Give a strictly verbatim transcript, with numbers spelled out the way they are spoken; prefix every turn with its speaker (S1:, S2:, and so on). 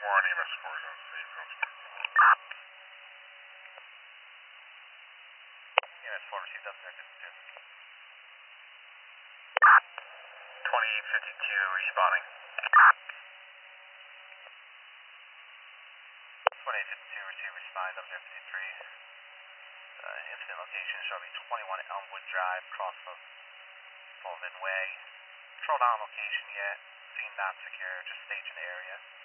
S1: More on E M S four is on scene.
S2: E M S four received up there, fifty-two.
S1: twenty fifty-two responding.
S2: twenty fifty-two received, respond up there, fifty-three. Uh, incident location shall be twenty-one Elmwood Drive, cross of Sullivan Way. Control not on location yet. Scene not secure, just staging the area.